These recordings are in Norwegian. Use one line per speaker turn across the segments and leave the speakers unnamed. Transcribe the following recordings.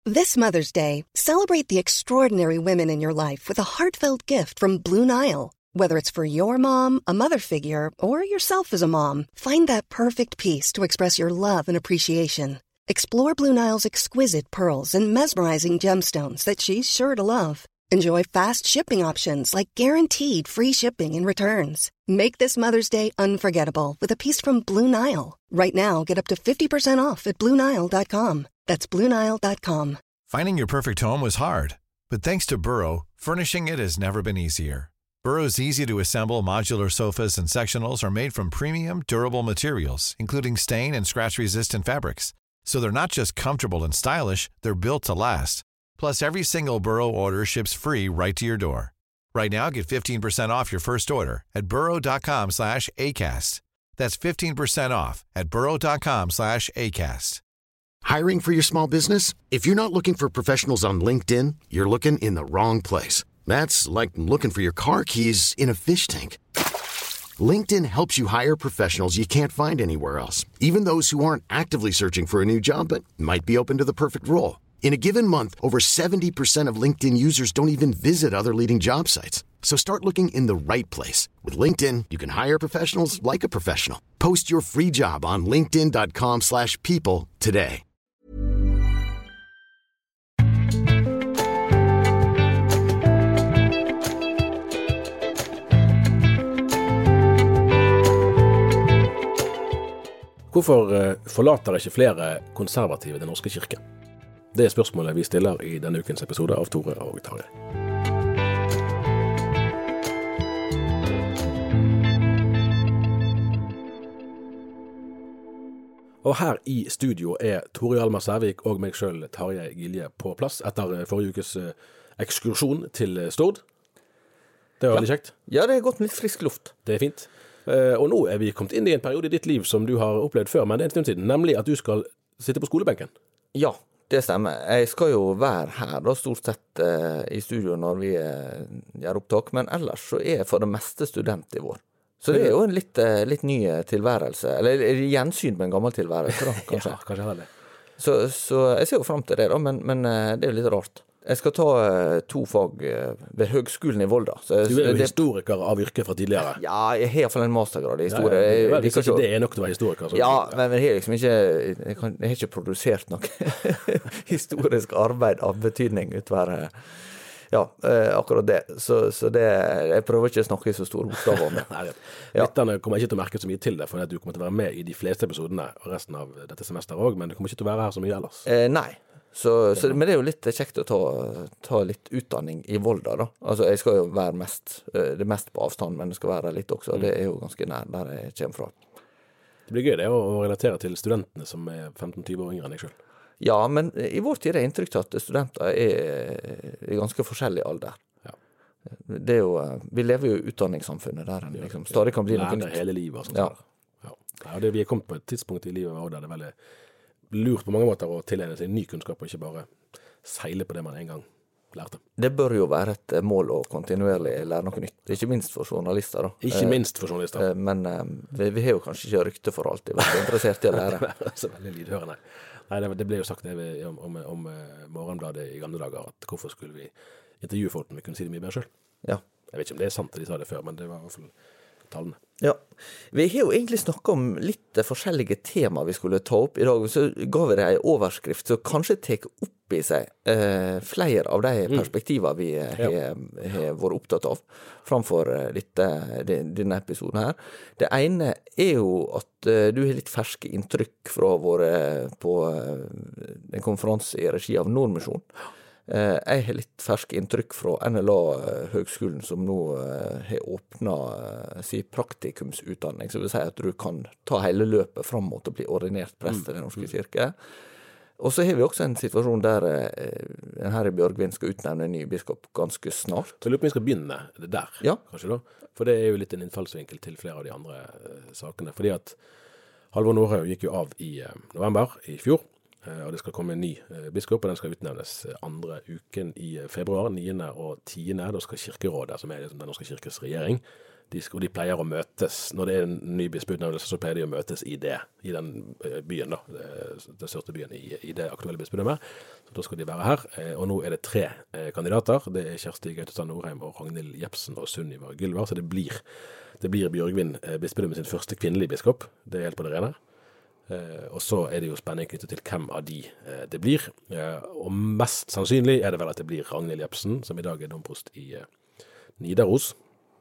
This Mother's Day, celebrate the extraordinary women in your life with a heartfelt gift from Blue Nile. Whether it's for your mom, a mother figure, or yourself as a mom, find that perfect piece to express your love and appreciation. Explore Blue Nile's exquisite pearls and mesmerizing gemstones that she's sure to love. Enjoy fast shipping options like guaranteed free shipping and returns. Make this Mother's Day unforgettable with a piece from Blue Nile. Right now, get up to 50% off at BlueNile.com. That's BlueNile.com.
Finding your perfect home was hard, but thanks to Burrow, furnishing it has never been easier. Burrow's easy-to-assemble modular sofas and sectionals are made from premium, durable materials, including stain and scratch-resistant fabrics. So they're not just comfortable and stylish, they're built to last. Plus, every single Burrow order ships free right to your door. Right now, get 15% off your first order at burrow.com/ACAST. That's 15% off at burrow.com/ACAST.
Hiring for your small business? If you're not looking for professionals on LinkedIn, you're looking in the wrong place. That's like looking for your car keys in a fish tank. LinkedIn helps you hire professionals you can't find anywhere else, even those who aren't actively searching for a new job but might be open to the perfect role. In a given month, over 70% of LinkedIn users don't even visit other leading job sites. So start looking in the right place. With LinkedIn, you can hire professionals like a professional. Post your free job on linkedin.com/people today.
Hvorfor forlater ikke flere konservative den norske kirke? Det er spørsmålet vi stiller i denne ukens episode av Tore og Tarjei. Og her i studio er Tore Hjalmar Sævik og meg selv, Tarjei Gilje, på plass etter forrige ukes ekskursjon til Stord. Det var veldig kjekt.
Ja, det er godt med litt frisk luft.
Det er fint. Og nå er vi kommet inn i en periode i ditt liv som du har opplevd før, men det er en stund siden, nemlig at du skal sitte på skolebenken.
Ja, det stemmer. Jeg skal jo være her da, stort sett i studio når vi gjør opptak, men ellers så er jeg for det meste student i vår. Så det er jo en litt ny tilværelse, eller gjensyn med en gammel tilværelse da, kanskje.
Ja, kanskje det.
Så jeg ser jo frem til det da, men det er jo litt rart. Jeg skal ta 2 fag ved Høgskolen i Volda. Så
du er jo historiker av yrke fra tidligere.
Ja, jeg har i hvert fall en mastergrad i historie.
Ja, det er nok til å være historiker.
Ja, men jeg har liksom ikke, jeg har ikke produsert noe historisk arbeid av betydning utover, akkurat det. Så det, jeg prøver ikke å snakke i så store bokstaver om det.
Nei, lytterne kommer ikke til å merke så mye til det, for at du kommer til å være med i de fleste episodene og resten av dette semesteret også, men du kommer ikke til å være her så mye ellers.
Nei. Men det er jo litt kjekt å ta litt utdanning i Volda da. Altså jeg skal jo være det mest på avstand, men det skal være litt også, det er jo ganske nær der jeg kommer fra.
Det blir gøy det å relatere til studentene som er 15-20 år yngre enn deg selv.
Ja, men i vår tid er det inntrykk at studenter er ganske forskjellig alder. Ja. Det er jo, vi lever jo i utdanningssamfunnet der en liksom stadig kan bli noe nytt.
Lærer hele livet og sånt. Ja, vi er kommet på et tidspunkt i livet hvor det er veldig lurt på mange måter å tilegne seg ny kunnskap og ikke bare seile på det man en gang lærte.
Det bør jo være et mål å kontinuerlig lære noe nytt. Ikke minst for journalister da.
Ikke minst for journalister.
Men vi har jo kanskje ikke rykte for alltid vært interessert i å lære.
Så veldig lydhørende. Nei, det ble jo sagt om Morgenbladet i gamle dager, at hvorfor skulle vi intervjue folk når vi kunne si det mye bedre selv?
Ja.
Jeg vet ikke om det er sant at de sa det før, men det var i hvert fall tallene.
Ja, vi har jo egentlig snakket om litt forskjellige tema vi skulle ta opp i dag, så ga vi det en overskrift som kanskje tek opp i seg flere av de perspektiver vi har vært opptatt av framfor denne episoden her. Det ene er jo at du har litt ferske inntrykk fra våre på en konferanse i regi av Nordmisjon. Jeg har litt ferske inntrykk fra NLA-høgskolen som nå har åpnet sin praktikumsutdanning, så vil si at du kan ta hele løpet frem mot å bli ordinert prest i den norske kirke. Og så har vi også en situasjon der en herre Bjørgvin skal utnevne en ny biskop ganske snart.
Så jeg lurer på om vi skal begynne det der, kanskje da? For det er jo litt en innfallsvinkel til flere av de andre sakene, fordi at Halvor Nordhaug gikk jo av i november i fjor, og det skal komme en ny biskop, og den skal utnevnes andre uken i februar, 9. og 10. Da skal Kirkerådet, som er den norske kirkes regjering, de pleier å møtes, når det en ny bispedømmelse, så pleier de å møtes i den byen da, den største byen i det aktuelle bispedømmet. Så da skal de være her, og nå det 3 kandidater. Det Kjersti Gautestad Norheim og Ragnhild Jepsen og Sunniva Gylvar, så det blir Bjørgvin bispedømme sin første kvinnelige biskop. Det helt på det rene. Og så det jo spenning knyttet til hvem av de det blir. Og mest sannsynlig det vel at det blir Ragnhild Jepsen, som i dag domprost i Nidaros.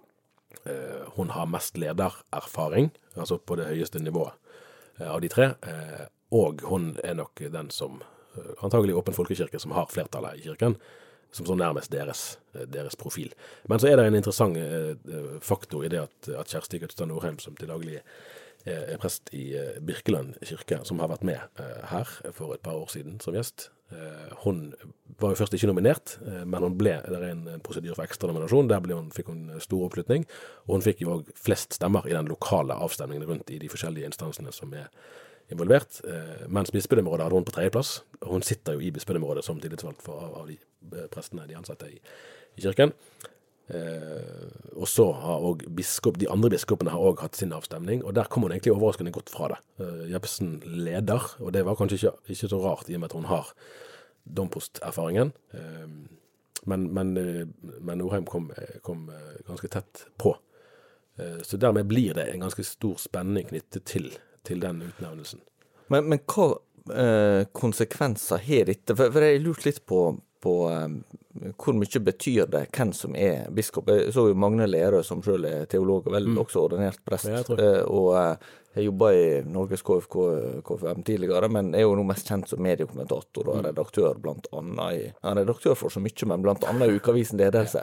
Hun har mest ledererfaring, altså på det høyeste nivået av de 3, og hun nok den som, antagelig Åpen Folkekirke, som har flertallet i kirken, som så nærmest deres profil. Men så det en interessant faktor i det at Kjersti Gautestad Norheim, som til daglig prest i Birkeland kirke, som har vært med her for et par år siden som gjest. Hun var jo først ikke nominert, men hun ble, en prosedyre for ekstra nominasjon, der fikk hun stor oppslutning, og hun fikk jo også flest stemmer i den lokale avstemningen rundt i de forskjellige instansene som involvert, mens bispedømmerådet hadde hun på 3. plass, og hun sitter jo i bispedømmerådet som tillitsvalgt av de prestene de ansatte i kirken. Og så har også de andre biskopene har også hatt sin avstemning, og der kom hun egentlig overraskende godt fra det. Jepsen leder, og det var kanskje ikke så rart i og med at hun har domprosterfaringen, men Norheim kom ganske tett på. Så dermed blir det en ganske stor spenning knyttet til den utnevnelsen. Men
hva konsekvenser har dette? For jeg lurt litt på hvor mye betyr det hvem som biskop. Jeg så jo Magne Lerøe som selv teolog og vel også ordinert prest, og jeg jobbet i Norges KFM tidligere, men jo nå mest kjent som mediekommentator og redaktør blant annet redaktør for så mye, men blant annet i Ukeavisen Ledelse.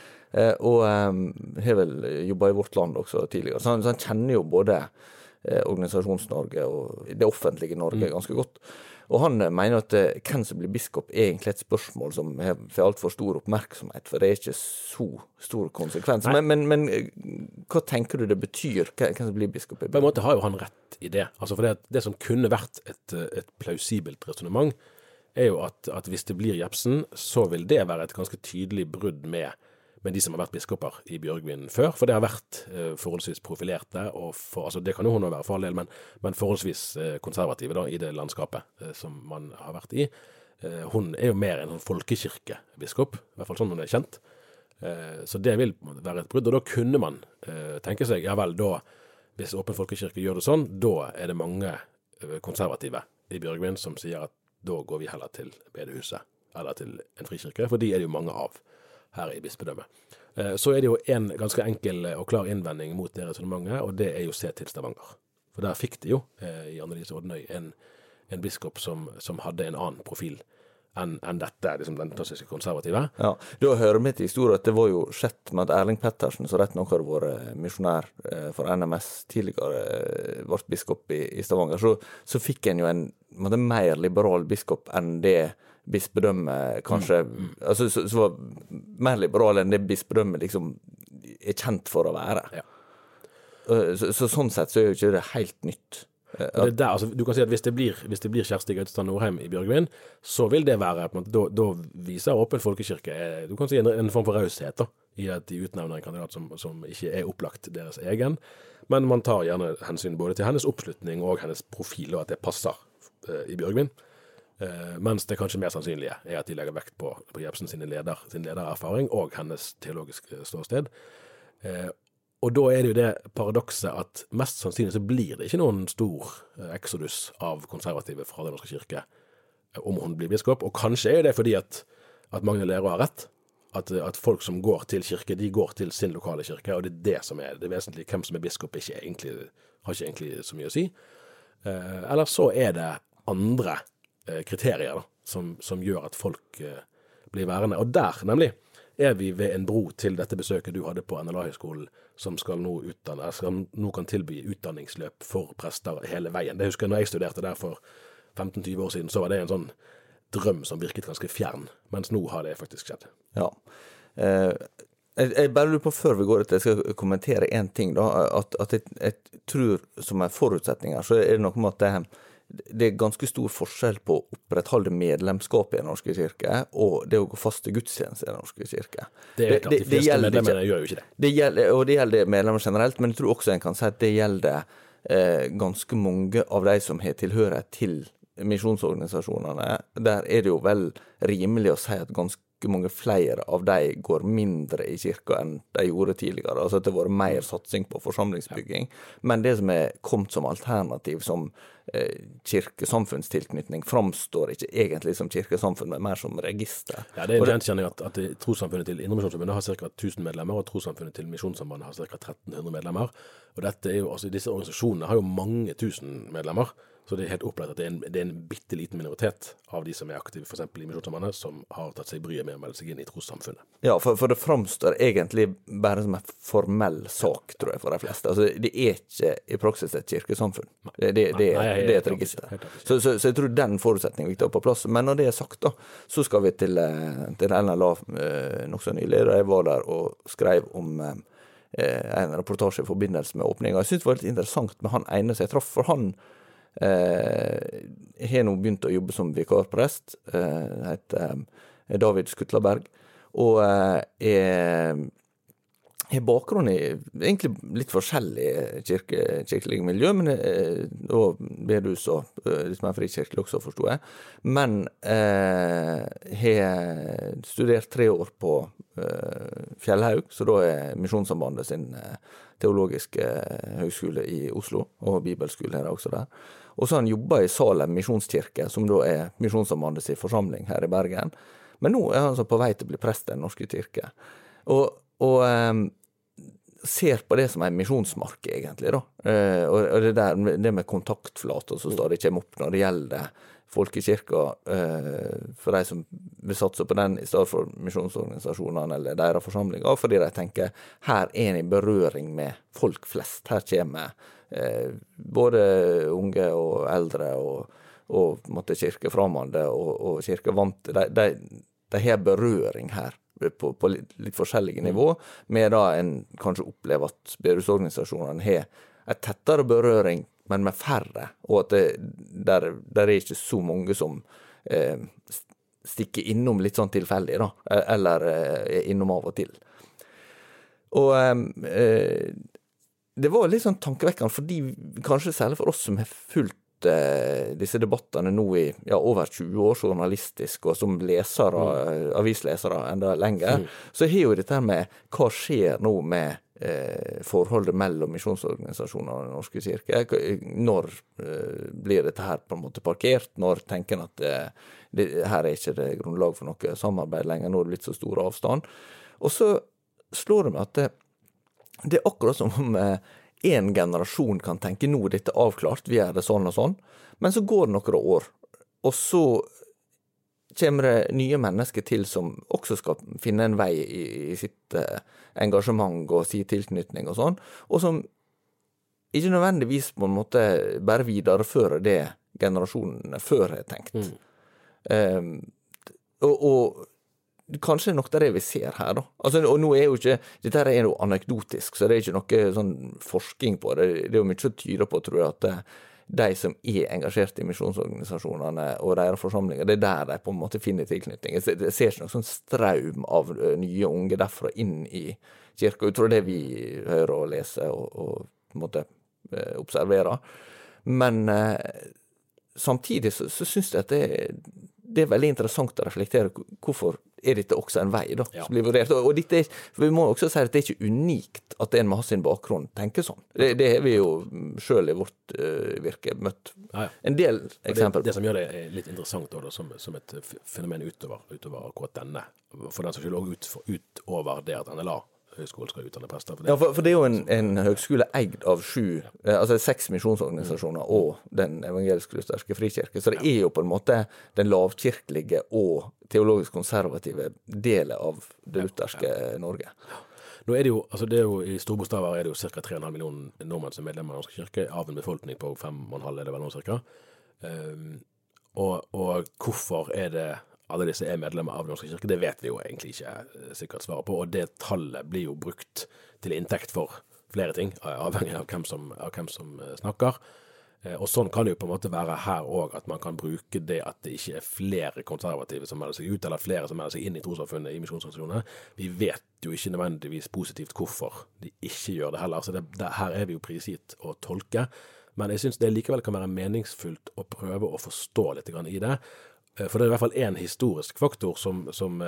Og har vel jobbet i Vårt Land også tidligere, så han kjenner jo både Organisasjons-Norge og det offentlige Norge ganske godt. Og han mener at hvem som blir biskop egentlig et spørsmål som får alt for stor oppmerksomhet, for det ikke så stor konsekvens. Men hva tenker du det betyr, hvem som blir biskop?
På en måte har jo han rett i det. Altså for det som kunne vært et plausibelt resonemang, jo at hvis det blir Jepsen, så vil det være et ganske tydelig brudd med de som har vært biskoper i Bjørgvin før, for det har vært forholdsvis profilerte, altså det kan jo hun være for all del, men forholdsvis konservative da, i det landskapet som man har vært i. Hun jo mer en folkekirkebiskop, i hvert fall sånn hun kjent. Så det vil være et brudd, og da kunne man tenke seg, ja vel, da, hvis Åpen Folkekirke gjør det sånn, da det mange konservative i Bjørgvin som sier at da går vi heller til bedehuset, eller til en frikirke, for de det jo mange av her i bispedømmet. Så det jo en ganske enkel og klar innvending mot det resonemanget, og det jo se til Stavanger. For der fikk de jo i Annelise Odnøy en biskop som hadde en annen profil enn dette, liksom den klassiske konservative.
Ja, da hører vi til historien at det var jo skjedd med at Erling Pettersen, så rett nok har vært misjonær for NMS tidligere, ble biskop i Stavanger, så fikk en jo en mer liberal biskop enn det bispedømme kanskje, altså så var mer liberal enn det bispedømme liksom kjent for å være. Ja. Så sånn sett så jo ikke det helt nytt.
Det der, altså, du kan si at hvis det blir Kjersti Gautestad Norheim i Bjørgvin, så vil det være, da viser Åpen Folkekirke, du kan si en form for raushet da, i at de utnevner en kandidat som ikke opplagt deres egen, men man tar gjerne hensyn både til hennes oppslutning og hennes profil, og at det passer i Bjørgvin. Mens det kanskje mer sannsynlige at de legger vekt på Jepsen sin ledererfaring og hennes teologiske ståsted. Og da det jo det paradokset at mest sannsynlig så blir det ikke noen stor exodus av konservative fra den norske kirke om hun blir biskop, og kanskje det fordi at Magne Lerøe har rett, at folk som går til kirke, de går til sin lokale kirke, og det som det vesentlige, hvem som biskop har ikke egentlig så mye å si. Eller så det andre kriterier da, som gjør at folk blir værende. Og der, nemlig, vi ved en bro til dette besøket du hadde på NLA-høgskolen, som skal nå kan tilby utdanningsløp for prester hele veien. Det husker jeg når jeg studerte der for 15-20 år siden, så var det en sånn drøm som virket ganske fjern, mens nå har det faktisk skjedd.
Ja. Jeg bare lurer på før vi går at jeg skal kommentere en ting da, at jeg tror som forutsetninger, så det nok med at det ganske stor forskjell på å opprettholde medlemskapet i Den norske kirke og det å gå fast til gudstjeneste i Den norske kirke.
Det klart, de fleste medlemmene gjør jo ikke det.
Det gjelder medlemmer generelt, men jeg tror også en kan si at det gjelder ganske mange av de som har tilhørighet til misjonsorganisasjonene. Der det jo vel rimelig å si at ganske mange flere av de går mindre i kirka enn de gjorde tidligere. Altså at det har vært mer satsing på forsamlingsbygging. Men det som kommet som alternativ, som kirkesamfunnstilknytning, framstår ikke egentlig som kirkesamfunn, men mer som register.
Ja, det en kjenning at Trossamfunnet til Indremisjonsforbundet har ca. 1000 medlemmer, og Trossamfunnet til Misjonssambandet har ca. 1300 medlemmer. Og dette jo, altså disse organisasjonene har jo mange tusen medlemmer, så det helt opplagt at det en bitteliten minoritet av de som aktive for eksempel i Misjonssambandet, som har tatt seg bryet med å melde seg inn i Trossamfunnet.
Ja, for det framstår egentlig bare som en formell sak, tror jeg, for de fleste. Altså, det ikke i praksis et kirkesamfunn. Det et register. Så jeg tror den forutsetningen er viktig å på plass. Men når det sagt da, så skal vi til NLA nok så nylig. Jeg var der og skrev om en rapportasje i forbindelse med åpningen. Jeg synes det var litt interessant med han ene som jeg traff, for han har nå begynt å jobbe som vikarprest, heter David Skutlaberg, og har bakgrunn i egentlig litt forskjellig kirkelig miljø, men og bedehus og litt mer frikirkelig også, forstod jeg. Men har studert 3 år på Fjellhaug, så da Misjonssambandet sin teologiske høgskole i Oslo, og bibelskole her også der. Og så har han jobbet i Salem misjonskirke, som da Misjonssambandet sin forsamling her i Bergen. Men nå han altså på vei til å bli prest i Den norske kirke. Og ser på det som en misjonsmark, egentlig, da. Og det med kontaktflater som stadig kommer opp når det gjelder folkekirka, for de som vil satse på den i stedet for misjonsorganisasjonene eller deres forsamlinger, fordi de tenker, her en i berøring med folk flest. Her kommer både unge og eldre og måtte kirkeframmende og kirkevante. De har berøring her på litt forskjellige nivå, med da en kanskje opplever at bedehusorganisasjonene har et tettere berøring, men med færre, og at der ikke så mange som stikker innom litt sånn tilfeldig, da, eller innom av og til. Og det var litt sånn tankevekkende, fordi kanskje særlig for oss som har fulgt disse debattene nå i over 20 år journalistisk, og som lesere, avislesere enda lenger, så har jo dette med hva skjer nå med forholdet mellom misjonsorganisasjoner og Den norske kirke. Når blir dette her på en måte parkert? Når tenker en at her ikke det grunnlag for noe samarbeid lenger, når det blitt så stor avstand? Og så slår det meg at det akkurat som om en generasjon kan tenke nå dette avklart, vi gjør det sånn og sånn, men så går det noen år, og så kommer det nye mennesker til som også skal finne en vei i sitt engasjement og sin tilknytning og sånn, og som ikke nødvendigvis på en måte bare viderefører det generasjonene før har tenkt. Og kanskje nok det vi ser her da. Altså, og nå jo ikke, dette her jo anekdotisk, så det ikke noe sånn forskning på det. Det jo mye som tyder på, tror jeg, at de som engasjert i misjonsorganisasjonene og deres forsamlinger, det der de på en måte finner tilknytning. Jeg ser ikke noen sånn straum av nye unge derfra inn i kirka, utover det vi hører og leser og på en måte observerer. Men samtidig så synes jeg at det veldig interessant å reflektere hvorfor dette også en vei da, som blir vurdert. Og dette for vi må også si at det ikke unikt at en med sin bakgrunn tenker sånn. Det har vi jo selv i vårt virke møtt en del eksempler.
Det som gjør det litt interessant da, som et fenomen utover akkurat denne, for den som skylder også utover det at NLA høyskolen skal utdanne prester.
For det jo en høgskole eid av 6 misjonsorganisasjoner og den evangelisk-lutherske frikirke, så det jo på en måte den lavkirkelige og teologisk konservative delen av det lutherske Norge.
Nå det jo, altså det jo i store bokstaver det jo cirka 3,5 millioner nordmenn som medlemmer av Den norske kirke, av en befolkning på 5,5 det vel nå cirka. Og hvorfor det alle disse medlemmer av Den norske kirke, det vet vi jo egentlig ikke sikkert svaret på, og det tallet blir jo brukt til inntekt for flere ting, avhengig av hvem som snakker. Og sånn kan det jo på en måte være her også, at man kan bruke det at det ikke flere konservative som melder seg ut, eller flere som melder seg inn i trossamfunnet i misjonsorganisasjoner. Vi vet jo ikke nødvendigvis positivt hvorfor de ikke gjør det heller, så her vi jo prisgitt å tolke. Men jeg synes det likevel kan være meningsfullt å prøve å forstå litt grann i det, for det i hvert fall en historisk faktor som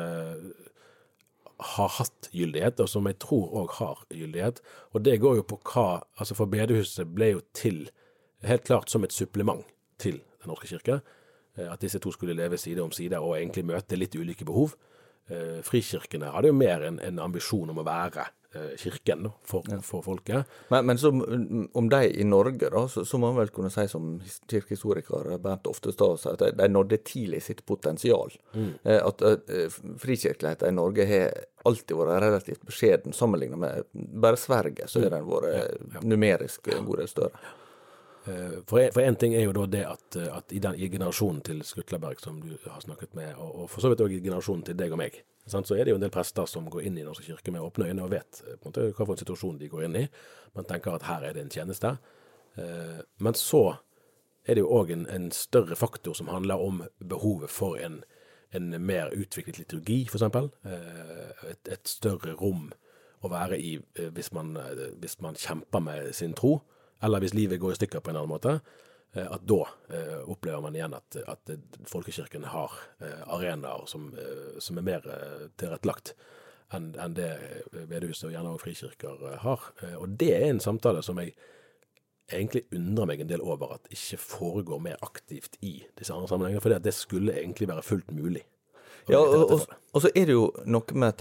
har hatt gyldighet, og som jeg tror også har gyldighet, og det går jo på hva, altså for bedehuset ble jo til helt klart som et supplement til den norske kirke, at disse to skulle leve side om side og egentlig møte litt ulike behov. Frikirkene hadde jo mer en ambisjon om å være kirken for folket.
Men så, om de i Norge da, så må man vel kunne si som kirkehistoriker Bernt Oftestad, at de nådde tidlig sitt potensial. At frikirkeligheten i Norge har alltid vært relativt beskjeden sammenlignet med bare Sverige, så den vært numerisk en god del større.
For en ting jo da det at i generasjonen til Skutleberg som du har snakket med, og for så vidt også i generasjonen til deg og meg, så det jo en del prester som går inn i Norske kirke med åpne øyne og vet på en måte hva for en situasjon de går inn i. Man tenker at her det en tjeneste. Men så det jo også en større faktor som handler om behovet for en mer utviklet liturgi, for eksempel. Et større rom å være i hvis man kjemper med sin tro, eller hvis livet går i stykker på en annen måte, at da opplever man igjen at folkekirken har arenaer som mer tilrettelagt enn det bedehuset og gjerne også frikirker har. Og det en samtale som jeg egentlig undrer meg en del over at ikke foregår mer aktivt i disse andre sammenhengene, for det skulle egentlig være fullt mulig.
Ja, og så det jo noe med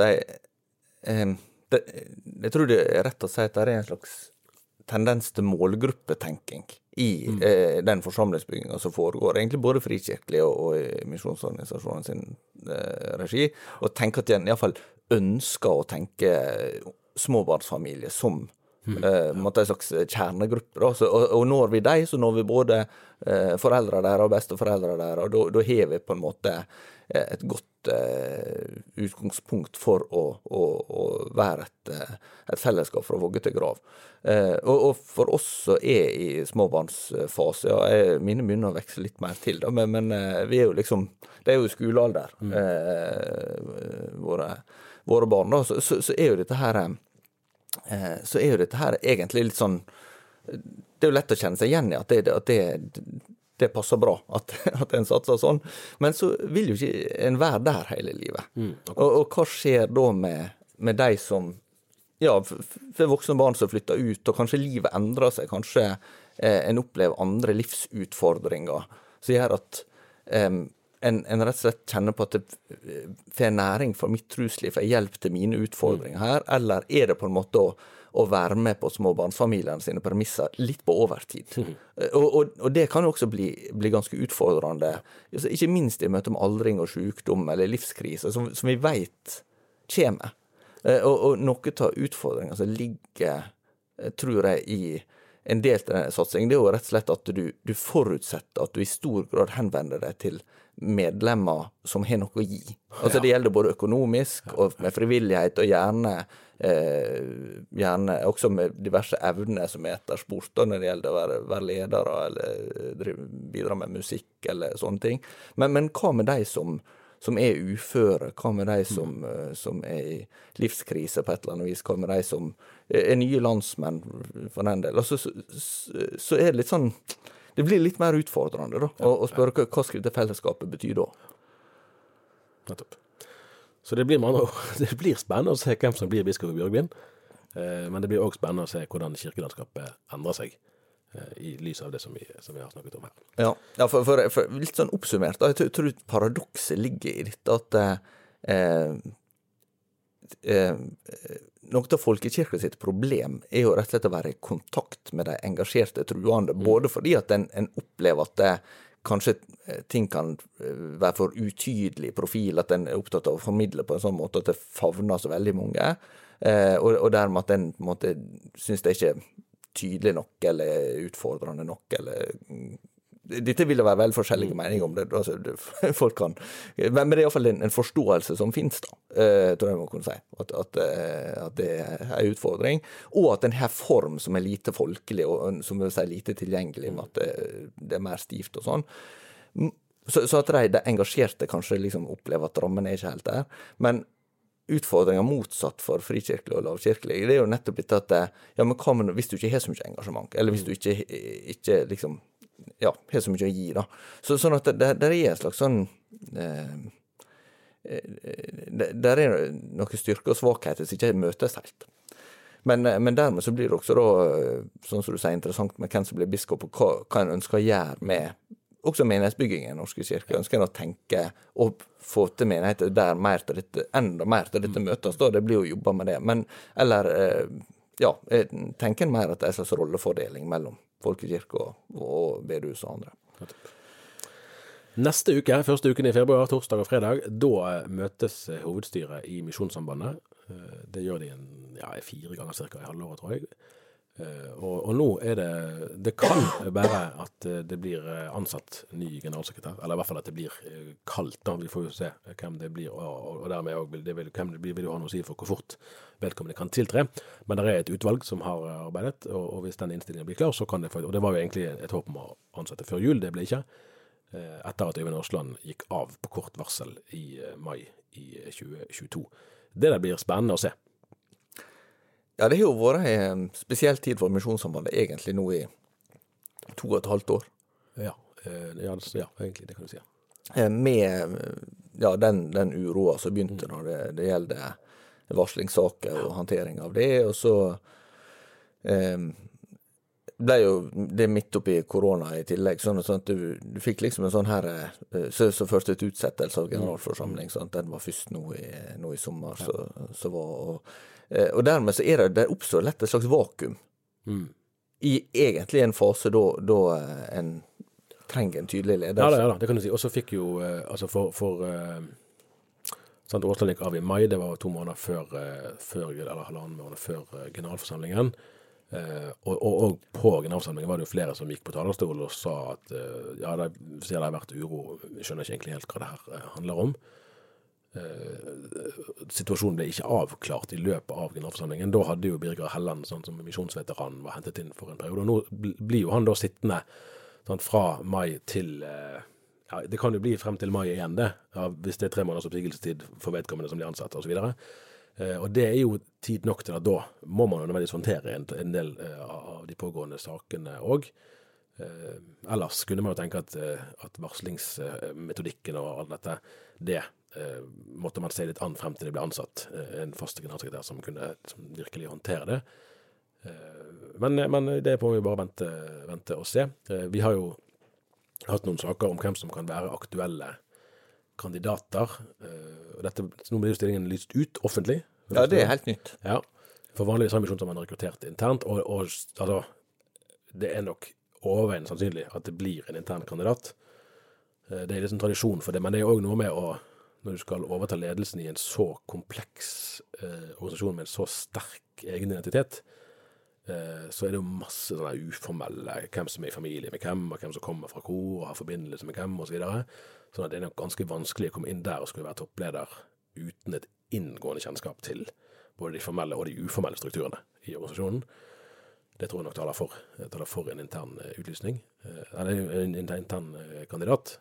at jeg tror det rett å si at det en slags tendens til målgruppetenking i den forsamlingsbyggingen som foregår, egentlig både frikirkelig og i misjonsorganisasjonen sin regi, og tenke at en i hvert fall ønsker å tenke småbarnsfamilie som en slags kjernegruppe. Og når vi så når vi både foreldre der og besteforeldre der, og da har vi på en måte et godt utgangspunkt for å være et fellesskap fra vogge til grav. Og for oss så i småbarnsfase, mine begynner å vekse litt mer til, da, men vi jo liksom, det jo skolealder, våre barn, da, så jo dette her egentlig litt sånn, det jo lett å kjenne seg igjen i at det passer bra at en satser sånn, men så vil jo ikke en være der hele livet. Og hva skjer da med de som, for voksne barn som flytter ut, og kanskje livet endrer seg, kanskje en opplever andre livsutfordringer, som gjør at en rett og slett kjenner på at det får næring for mitt trosliv, for hjelp til mine utfordringer her, eller det på en måte å være med på småbarnsfamiliene sine premisser litt på overtid. Og det kan jo også bli ganske utfordrende, ikke minst i møte med aldring og sykdom eller livskrise, som vi vet kommer. Og noe av utfordringen som ligger, tror jeg, i en del til denne satsingen, det jo rett og slett at du forutsetter at du i stor grad henvender deg til medlemmer som har noe å gi. Altså det gjelder både økonomisk og med frivillighet, og gjerne også med diverse evner som etterspurt når det gjelder å være ledere eller bidra med musikk eller sånne ting. Men hva med de som uføre, hva med de som i livskrise på et eller annet vis, hva med de som nye landsmenn for den del. Altså, så det litt sånn, det blir litt mer utfordrende da, å spørre hva skal det fellesskapet bety da?
Nettopp. Så det blir spennende å se hvem som blir biskop i Bjørgvin, men det blir også spennende å se hvordan kirkelandskapet endrer seg i lys av det som vi har snakket om her.
Ja, for litt sånn oppsummert, da, jeg tror paradokset ligger i dette at noe av folkekirken sitt problem jo rett og slett å være i kontakt med de engasjerte truende, både fordi at en opplever at kanskje ting kan være for utydelig profil, at en opptatt av å formidle på en sånn måte at det favner så veldig mange, og dermed at en på en måte synes det ikke tydelig nok, eller utfordrende nok, eller dette vil det være veldig forskjellige meninger om det, altså, folk kan, men det er i hvert fall en forståelse som finnes da, tror jeg man kunne si, at det er en utfordring, og at den her form som er lite folkelig, og som vil si lite tilgjengelig, med at det er mer stivt og sånn, så at de engasjerte kanskje liksom opplever at rammen er ikke helt der, men utfordringen motsatt for frikirkelig og lavkirkelig, det er jo nettopp litt at, ja, men hva med hvis du ikke har så mye engasjement, eller hvis du ikke liksom, ja, har så mye å gi da. Sånn at det er en slags sånn, der er noen styrke og svakheter som ikke møtes helt. Men dermed så blir det også da, sånn som du sier, interessant med hvem som blir biskop, og hva en ønsker å gjøre med også menighetsbyggingen i Norske kirke. Ønsker en å tenke og få til menigheter der enda mer til dette møtes, da det blir jo jobbet med det. Men, eller, ja, tenker en mer at det er en slags rollefordeling mellom folkekirke og bedehus og andre.
Neste uke, første uken i februar, torsdag og fredag, da møtes hovedstyret i Misjonssambandet. Det gjør de 4 ganger cirka i halvåret, tror jeg. Og nå det kan være at det blir ansatt ny generalsekretær, eller i hvert fall at det blir kaldt da, vi får jo se hvem det blir, og dermed også hvem det blir, vil jo ha noe å si for hvor fort vedkommende kan tiltre, men det et utvalg som har arbeidet, og hvis den innstillingen blir klar, så kan det, og det var jo egentlig et håp om å ansette før jul, det ble ikke, etter at Øyvind Aasland gikk av på kort varsel i mai i 2022. Det blir spennende å se.
Ja, det har jo vært en spesiell tid for Misjonssambandet egentlig nå i 2,5 år.
Ja, egentlig, det kan du si.
Med den uroa som begynte når det gjelder varslingssaker og håndtering av det, og så ble jo det midt oppi korona i tillegg, sånn at du fikk liksom en sånn her, så først et utsettelse av generalforsamling, sånn at den var først nå i sommer, så var, og dermed så det oppstår lett et slags vakuum i egentlig en fase da en trenger en tydelig leder.
Ja, det kan du si. Og så fikk jo, altså Aasland gikk av i mai, det var 2 måneder før eller 1,5 måneder før generalforsamlingen. Og på generalforsamlingen var det jo flere som gikk på talerstol og sa at det har vært uro, vi skjønner ikke egentlig helt hva det her handler om. Situasjonen ble ikke avklart i løpet av generalforsamlingen. Da hadde jo Birger Helland, sånn som misjonsveteran, var hentet inn for en periode, og nå blir jo han da sittende sånn, fra mai til det kan jo bli frem til mai igjen det, hvis det 3 måneders oppsigelsestid for vedkommende som blir ansatt og så videre. Og det jo tid nok til at da må man nødvendigvis håndtere en del av de pågående sakene også. Ellers kunne man jo tenke at varslingsmetodikken og alt dette, det måtte man se litt an frem til det ble ansatt en fast generalsekretær som kunne virkelig håndtere det. Men det må vi bare vente og se. Vi har jo hatt noen saker om hvem som kan være aktuelle kandidater. Og nå blir jo stillingen lyst ut offentlig.
Ja, det helt nytt.
Ja, for vanligvis har Misjonssambandet rekruttert internt, og altså, det nok overveiende sannsynlig at det blir en intern kandidat. Det liksom tradisjon for det, men det også noe med når du skal overta ledelsen i en så kompleks organisasjon med en så sterk egen identitet, så det jo masse sånne uformelle, hvem som i familie med hvem, og hvem som kommer fra hvor, og har forbindelse med hvem, og så videre. Sånn at det nok ganske vanskelig å komme inn der og skulle være toppleder uten et inngående kjennskap til både de formelle og de uformelle strukturene i organisasjonen. Det tror jeg nok taler for en intern utlysning, eller en intern kandidat.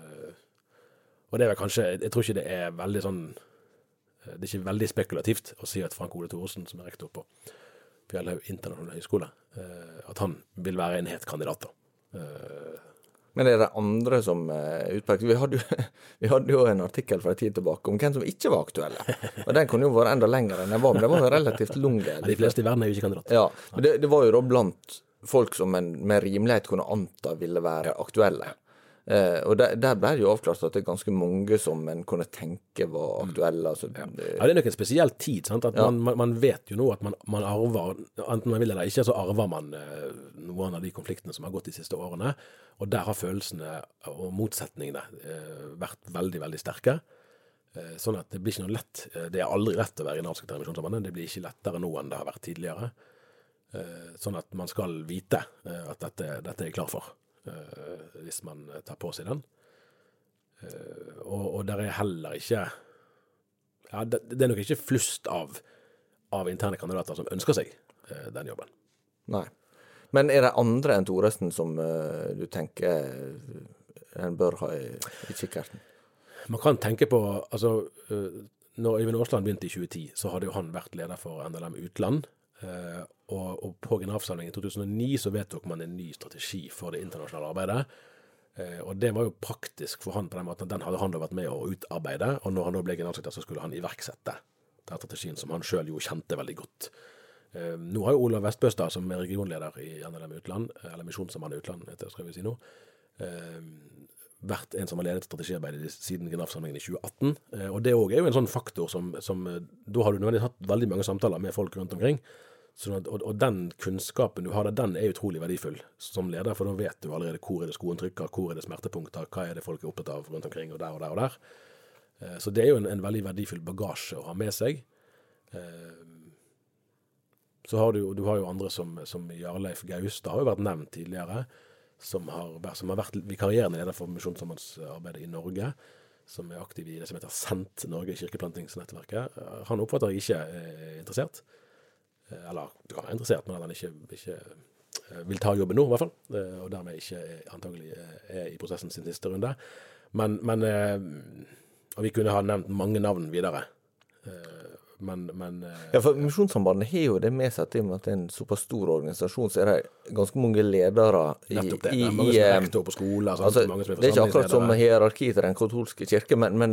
Og det vel kanskje, jeg tror ikke det veldig sånn, det ikke veldig spekulativt å si at Frank Ole Thoresen, som rektor på Fjellhaug internasjonale høyskole, at han vil være en het kandidat da.
Men det andre som utpekt? Vi hadde jo en artikkel fra en tid tilbake om hvem som ikke var aktuelle. Og den kunne jo være enda lengre enn den var, men det var jo relativt lang.
De fleste i verden jo ikke kandidat.
Ja, men det var jo da blant folk som med rimelighet kunne anta ville være aktuelle. Og der ble det jo avklart at det ganske mange som en kunne tenke var aktuelle. Altså,
det nok en spesiell tid, sant? At man vet jo nå at man arver, enten man vil eller ikke, så arver man noen av de konfliktene som har gått de siste årene, og der har følelsene og motsetningene vært veldig, veldig sterke. Sånn at det blir ikke noe lett, det aldri lett å være generalsekretær i Misjonssambandet, det blir ikke lettere nå enn det har vært tidligere. Sånn at man skal vite at dette er klar for. hvis man tar på seg den. Og der heller ikke det nok ikke flust av interne kandidater som ønsker seg den jobben.
Nei. Men det andre enn Thoresen som du tenker en bør ha i kikkerten?
Man kan tenke på, altså, når Øyvind Aasland begynte i 2010, så hadde jo han vært leder for NLM Utland, og på generalforsamlingen i 2009 så vedtok man en ny strategi for det internasjonale arbeidet, og det var jo praktisk for han på den måten at den hadde han da vært med å utarbeide, og når han da ble generalsekretær så skulle han iverksette den strategien som han selv jo kjente veldig godt. Nå har jo Olav Vestbøstad, som er regionleder i NLM Utland, eller Misjonssambandet Utland, skal vi si nå, vært en som har ledet strategiarbeidet siden generalforsamlingen i 2018, og det også er jo en sånn faktor som da har du nødvendigvis hatt veldig mange samtaler med folk rundt omkring, og den kunnskapen du har der, den er utrolig verdifull som leder, for da vet du allerede hvor det skoen trykker, hvor det smertepunkter, hva det folk er opptatt av rundt omkring, og der og der og der. Så det er jo en veldig verdifull bagasje å ha med seg. Så har du har jo andre som Jarleif Gaustad har jo vært nevnt tidligere, som har vært vikarierende leder for Misjonssambandsarbeidet i Norge, som er aktiv i det som heter SENT, Norge Kirkeplantingsnettverket. Han oppfatter jeg ikke interessert, eller du kan være interessert, men at han ikke vil ta jobben nå i hvert fall, og dermed ikke antagelig er i prosessen sin siste runde. Men og vi kunne ha nevnt mange navn videre, men
ja, for Misjonssambandet har jo det med seg til at det er en såpass stor organisasjon, så det ganske mange ledere
nettopp det. Det er mange som er rektor på skoler,
altså, det er ikke akkurat som hierarki til den katolske kirke, men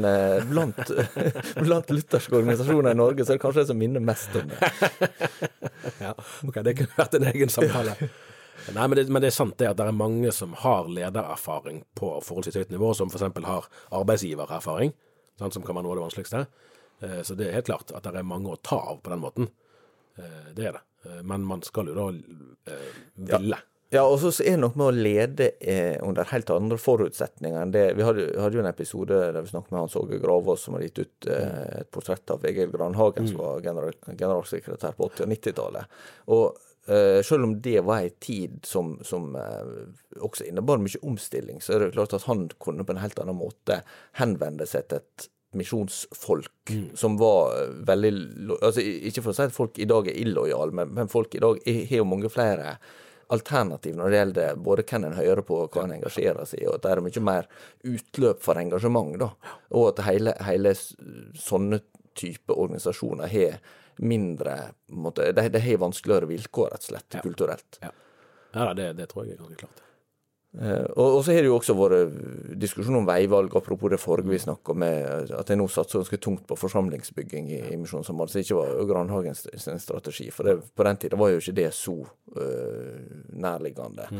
blant lutherske organisasjoner i Norge så er det kanskje det som minner mest om det.
Ja, ok, det kunne vært en egen samtale. Nei, men det er sant det at det er mange som har ledererfaring på forholdsvis høyt nivå, som for eksempel har arbeidsgivererfaring, sant, som kan være noe av det vanskeligste. Så det er helt klart at det er mange å ta av på den måten. Det er det. Men man skal jo da ville.
Ja, og så er det nok med å lede under helt andre forutsetninger enn det. Vi hadde jo en episode der vi snakket med Hans Åge Gravås, som har gitt ut et portrett av Egil Granhagen, som var generalsekretær på 80- og 90-tallet. Og selv om det var en tid som også innebar mye omstilling, så er det klart at han kunne på en helt annen måte henvende seg til et misjonsfolk som var veldig, altså ikke for å si at folk i dag er illojal, men folk i dag har jo mange flere alternativ når det gjelder både hvem en hører på og hva en engasjerer seg i, og at det er mye mer utløp for engasjement da, og at hele sånne type organisasjoner har mindre, de har vanskeligere vilkår rett og slett, kulturelt.
Ja, det tror jeg er ganske klart.
Og så har det jo også vært diskusjon om veivalg, apropos det forrige vi snakket om, at det nå satt så ganske tungt på forsamlingsbygging i Misjonssambandet, så det ikke var Granhagens strategi, for på den tiden var jo ikke det så nærliggende.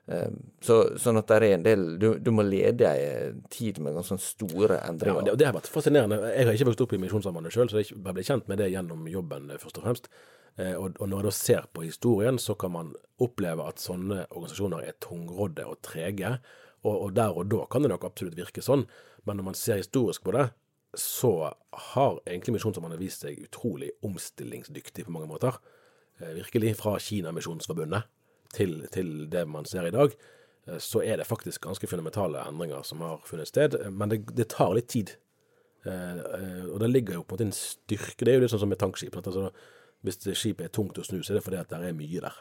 Sånn at det er en del, du må lede en tid med ganske store endringer.
Ja, det har vært fascinerende. Jeg har ikke vokst opp i Misjonssambandet selv, så jeg ble kjent med det gjennom jobben først og fremst. Og når jeg da ser på historien, så kan man oppleve at sånne organisasjoner er tungrodde og trege, og der og da kan det nok absolutt virke sånn, men når man ser historisk på det, så har egentlig Misjonssambandet vist seg utrolig omstillingsdyktig på mange måter. Virkelig fra Kina-misjonsforbundet til det man ser i dag, så er det faktisk ganske fundamentale endringer som har funnet sted, men det tar litt tid. Og det ligger jo på en måte en styrke, det er jo litt sånn som med tankskip, altså hvis skipet er tungt å snu, så er det fordi at det er mye der.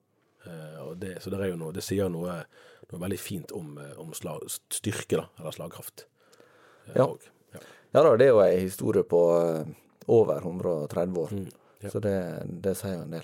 Så det er jo noe, det sier noe veldig fint om styrke da, eller slagkraft.
Ja da, det er jo en historie på over 130 år, så det sier jo en del.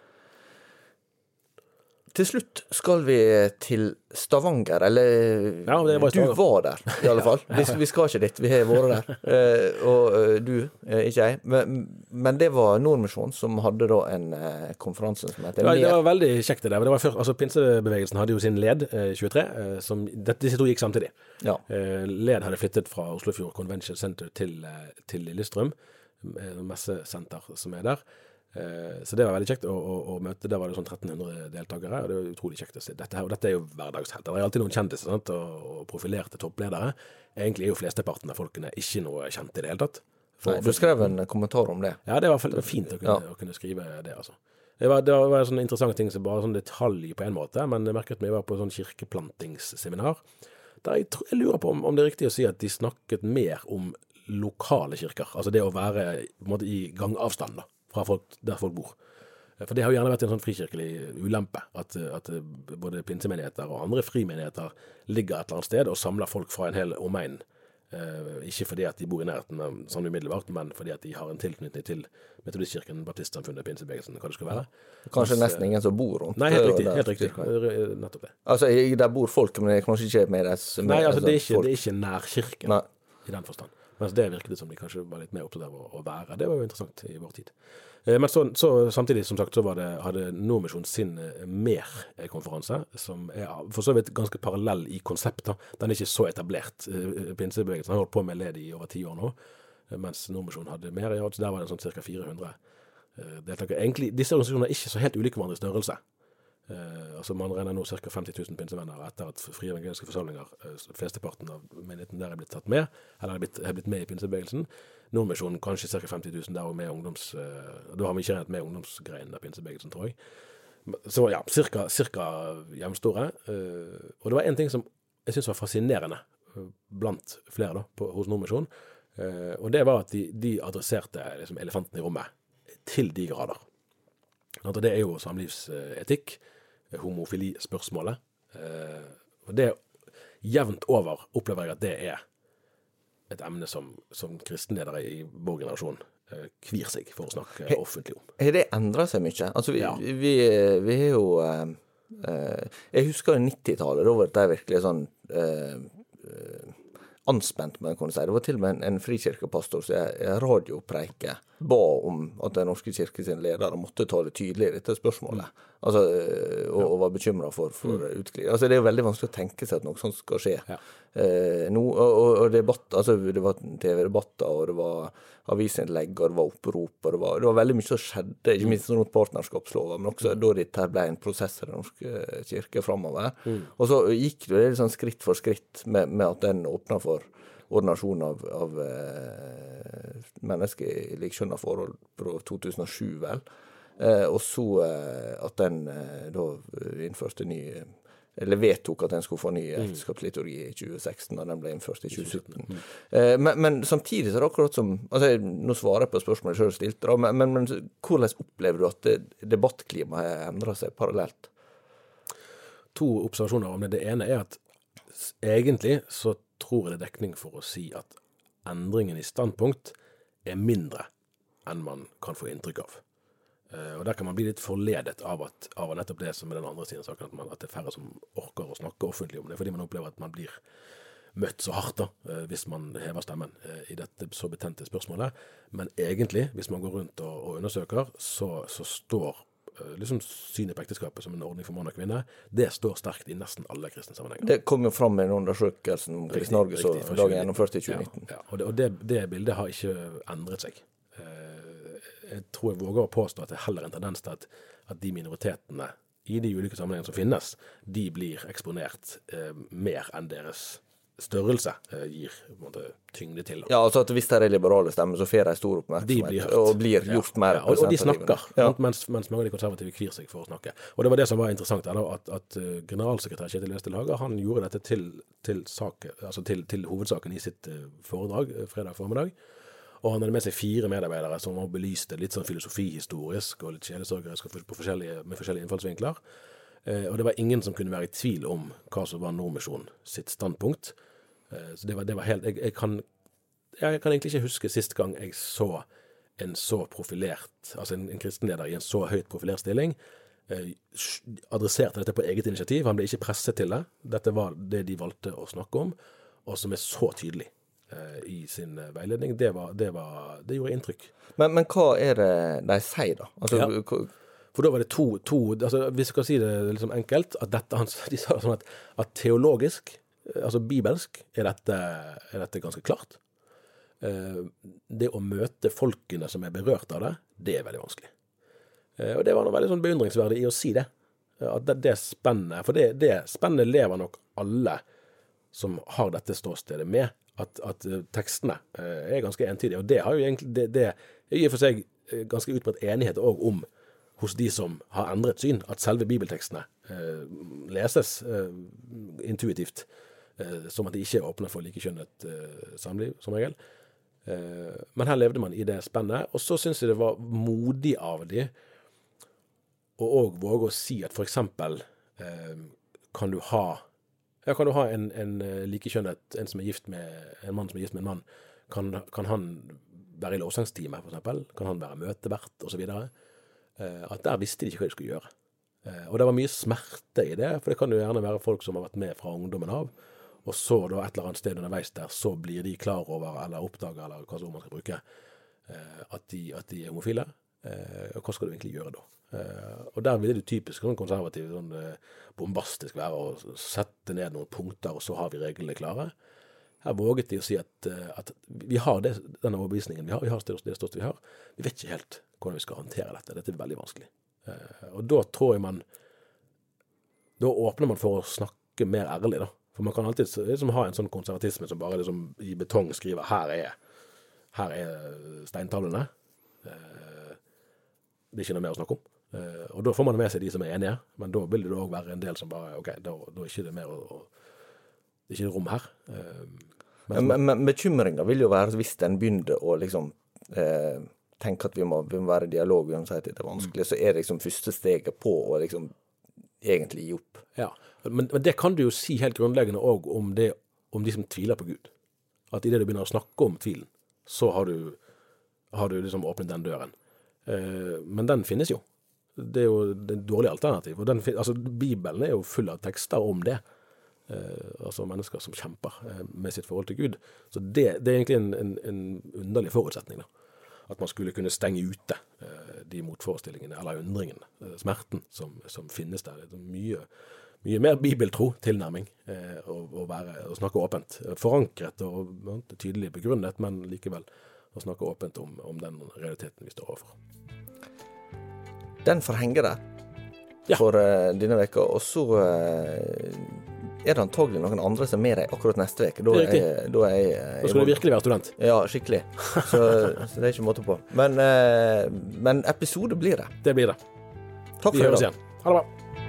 Til slutt skal vi til Stavanger, eller du var der i alle fall. Vi skal ikke dit, vi har vært der. Og du, ikke jeg. Men det var Nordmisjon som hadde da en konferanse som heter
Det var veldig kjekt det der. Det var først, altså Pinsebevegelsen hadde jo sin LED 23, disse to gikk samtidig. Ja. LED hadde flyttet fra Oslofjord Convention Center til Lillestrøm, messesenter som er der. Så det var veldig kjekt å møte. Der var det sånn 1300 deltakere, og det var utrolig kjekt å se. Dette er jo hverdagshelter. Det er alltid noen kjendiser, sant? Og profilerte toppledere. Egentlig er jo flesteparten av folkene ikke noe kjent i det hele tatt.
Du skrev en kommentar om det.
Ja, det var fint å kunne skrive det, altså. Det var en sånn interessant ting som bare sånn detalj på en måte, men jeg merket meg jeg var på sånn kirkeplantingsseminar, der jeg lurer på om det er riktig å si at de snakket mer om lokale kirker, altså det å være på en måte i gangavstand da, fra der folk bor. For det har jo gjerne vært en sånn frikirkelig ulempe, at både pinsemenigheter og andre frimenigheter ligger et eller annet sted og samler folk fra en hel omegn. Ikke fordi at de bor i nærheten sånn umiddelbart, men fordi at de har en tilknytning til Metodistkirken, Baptistsamfunnet, Pinsebevegelsen, hva det skulle være.
Kanskje nesten ingen som bor rundt.
Nei, helt riktig. Nettopp det.
Altså, der bor folk, men det er kanskje ikke med det.
Nei, altså, det er ikke nærkirken i den forstand. Mens det virket det som de kanskje var litt mer opptatt av å være. Det var jo interessant i vår tid. Men så samtidig, som sagt, så hadde Nordmisjon sin mer-konferanse, som for så vidt ganske parallell i konseptet. Den er ikke så etablert. Pinsebevegelsen har holdt på med led i over 10 år nå, mens Nordmisjon hadde mer. Så der var det sånn cirka 400 deltakere. Egentlig, disse organisasjonene er ikke så helt ulike hverandre i størrelse. Altså man regner nå cirka 50 000 pinsevenner etter at frie evangeliske forsamlinger, flesteparten av menigheten der er blitt tatt med, eller er blitt med i pinsebevegelsen. Nordmisjonen kanskje cirka 50 000 der og med da har vi ikke regnet med ungdomsgreien av pinsebevegelsen, tror jeg. Så ja, cirka jevnstore. Og det var en ting som jeg synes var fascinerende blant flere da, hos Nordmisjonen, og det var at de adresserte liksom, elefanten i rommet til de grader. Og det er jo samlivsetikk, homofili-spørsmålet, og det jevnt over opplever jeg at det er et emne som kristenledere i vår generasjon kvir seg for å snakke offentlig om.
Har det endret seg mye? Altså vi er jo jeg husker 90-tallet, da var det virkelig sånn anspent, man kunne si. Det var til og med en frikirkepastor som jeg radiopreike ba om at den norske kirke sin ledere måtte ta det tydelig i dette spørsmålet. Altså, og var bekymret for utglidning. Altså, det er jo veldig vanskelig å tenke seg at noe sånt skal skje. Ja. Og debatt, altså, det var TV-debatter, og det var avisinnlegg, og det var opprop, og det var veldig mye som skjedde, ikke minst rundt partnerskapsloven, men også da dette ble en prosess i den norske kirke fremover. Og så gikk det sånn skritt for skritt med at den åpnet for ordinasjon av mennesker i likkjønnet forhold på 2007 vel, og så at den da innførte eller vedtok at den skulle få ny ekteskapsliturgi i 2016, og den ble innført i 2017. Men samtidig så er det akkurat som, altså nå svarer jeg på spørsmålet jeg selv stilte, men hvordan opplever du at debattklimaet endrer seg parallelt?
2 observasjoner om det. Det ene er at egentlig så tror jeg det er dekning for å si at endringen i standpunkt er mindre enn man kan få inntrykk av. Og der kan man bli litt forledet av nettopp det som er den andre siden av saken, at det er færre som orker å snakke offentlig om det, fordi man opplever at man blir møtt så hardt da, hvis man hever stemmen i dette så betente spørsmålet. Men egentlig, hvis man går rundt og undersøker, så står liksom synet på ekteskapet som en ordning for mann og kvinne, det står sterkt i nesten alle kristne sammenhenger. Det
kom jo fram med en undersøkelse om Kristne Norge så dagen gjennomført i 2019.
Ja. Og det bildet har ikke endret seg. Jeg tror jeg våger å påstå at det er heller en tendens til at de minoritetene i de ulike sammenhengene som finnes, de blir eksponert mer enn deres størrelse gir på en måte tyngde til.
Ja, altså at hvis det er liberale stemmer, så får de stor oppmerksomhet og blir gjort mer.
Ja, og de snakker, mens mange av de konservative kvir seg for å snakke. Og det var det som var interessant der, at generalsekretær Kjetil Westel Haga, han gjorde dette til hovedsaken i sitt foredrag fredag formiddag. Og han hadde med seg 4 medarbeidere som var belyste litt sånn filosofihistorisk og litt sjelesørgerisk med forskjellige innfallsvinkler. Og det var ingen som kunne være i tvil om hva som var Nordmisjon sitt standpunkt. Så det var helt... Jeg kan egentlig ikke huske sist gang jeg så en så profilert, altså en kristenleder i en så høyt profilert stilling, adresserte dette på eget initiativ. Han ble ikke presset til det. Dette var det de valgte å snakke om, og som er så tydelig i sin veiledning. Det gjorde inntrykk.
Men hva er det de sier da? Altså,
for da var det to altså, hvis jeg skal si det liksom enkelt, at de sa sånn at teologisk, altså bibelsk, er dette ganske klart. Det å møte folkene som er berørt av det er veldig vanskelig. Og det var noe veldig sånn beundringsverdig i å si det. At det spennet, for det spennet lever nok alle som har dette ståstedet med, at tekstene er ganske entydige, og det har jo egentlig det er i og for seg ganske utbredt enighet også om hos de som har endret syn, at selve bibeltekstene leses intuitivt, som at de ikke åpner for likekjønnet samliv, som regel. Men her levde man i det spennet, og så synes jeg det var modig av de å også våge å si at for eksempel kan du ha en likekjønnet, en mann som er gift med en mann, kan han være i lovsangstime, for eksempel? Kan han være møtevert, og så videre? At der visste de ikke hva de skulle gjøre. Og det var mye smerte i det, for det kan jo gjerne være folk som har vært med fra ungdommen av, og så da et eller annet sted underveis der, så blir de klar over, eller oppdager, eller hva som man skal bruke, at de er homofile. Og hva skal du egentlig gjøre da? Og der vil det typisk sånn konservativ, sånn bombastisk være å sette ned noen punkter, og så har vi reglene klare. Her våget de å si at vi har denne overbevisningen, vi har det største vi har. Vi vet ikke helt hvordan vi skal håndtere dette. Dette er veldig vanskelig. Og da tror jeg da åpner man for å snakke mer ærlig da. For man kan alltid liksom ha en sånn konservatisme som bare liksom i betong skriver, her er steintavlene. Det er ikke noe mer å snakke om. Og da får man med seg de som er enige, men da vil det også være en del som bare, ok, da er ikke det mer det er ikke rom her.
Men bekymringen vil jo være hvis den begynner å liksom tenke at vi må være i dialog uansett det er vanskelig, så det liksom første steget på å liksom egentlig gi opp.
Ja, men det kan du jo si helt grunnleggende også om de som tviler på Gud. At i det du begynner å snakke om tvilen, så har du liksom åpnet den døren. Men den finnes jo. Det er jo det dårlige alternativ. Og Bibelen er jo full av tekster om det. Altså mennesker som kjemper med sitt forhold til Gud. Så det er egentlig en underlig forutsetning da. At man skulle kunne stenge ute de motforestillingene, eller undringene, smerten som finnes der. Det er mye mer bibeltro tilnærming å snakke åpent. Forankret og tydelig begrunnet, men likevel å snakke åpent om den realiteten vi står overfor.
Den får henge der for denne veka, og så det antagelig noen andre som er med deg akkurat neste veke. Da
skal du virkelig være student.
Ja, skikkelig. Så det er ikke måte på. Men episode blir det.
Det blir det.
Takk for det.
Vi høres igjen. Ha det bra.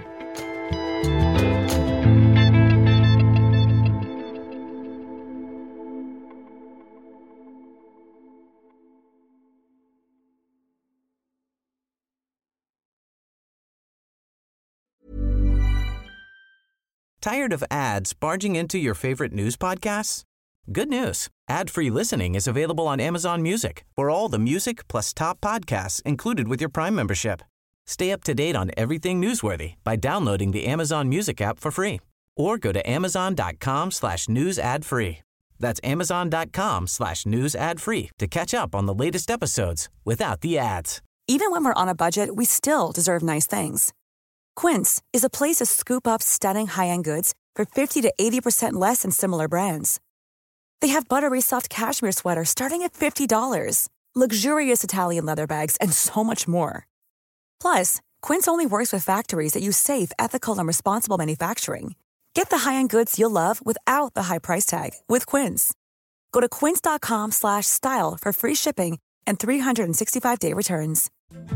Tired of ads barging into your favorite news podcasts? Good news. Ad-free listening is available on Amazon Music for all the music plus top podcasts included with your Prime membership. Stay up to date on everything newsworthy by downloading the Amazon Music app for free or go to amazon.com/news ad free. That's amazon.com/news ad free to catch up on the latest episodes without the ads.
Even when we're on a budget, we still deserve nice things. Quince is a place to scoop up stunning high-end goods for 50 to 80% less than similar brands. They have buttery soft cashmere sweaters starting at $50, luxurious Italian leather bags, and so much more. Plus, Quince only works with factories that use safe, ethical, and responsible manufacturing. Get the high-end goods you'll love without the high price tag with Quince. Go to quince.com/style for free shipping and 365-day returns.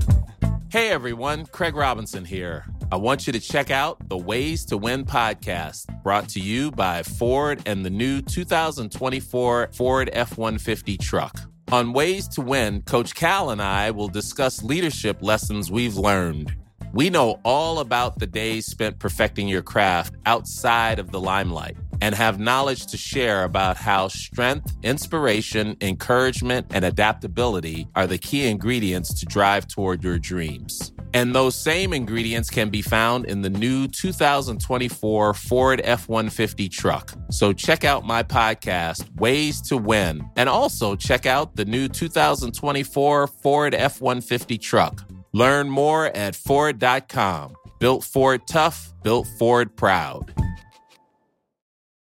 Hey everyone, Craig Robinson here. I want you to check out the Ways to Win podcast, brought to you by Ford and the new 2024 Ford F-150 truck. On Ways to Win, Coach Cal and I will discuss leadership lessons we've learned. We know all about the days spent perfecting your craft outside of the limelight and have knowledge to share about how strength, inspiration, encouragement, and adaptability are the key ingredients to drive toward your dreams. And those same ingredients can be found in the new 2024 Ford F-150 truck. So check out my podcast, Ways to Win, and also check out the new 2024 Ford F-150 truck. Learn more at Ford.com. Built Ford tough, built Ford proud.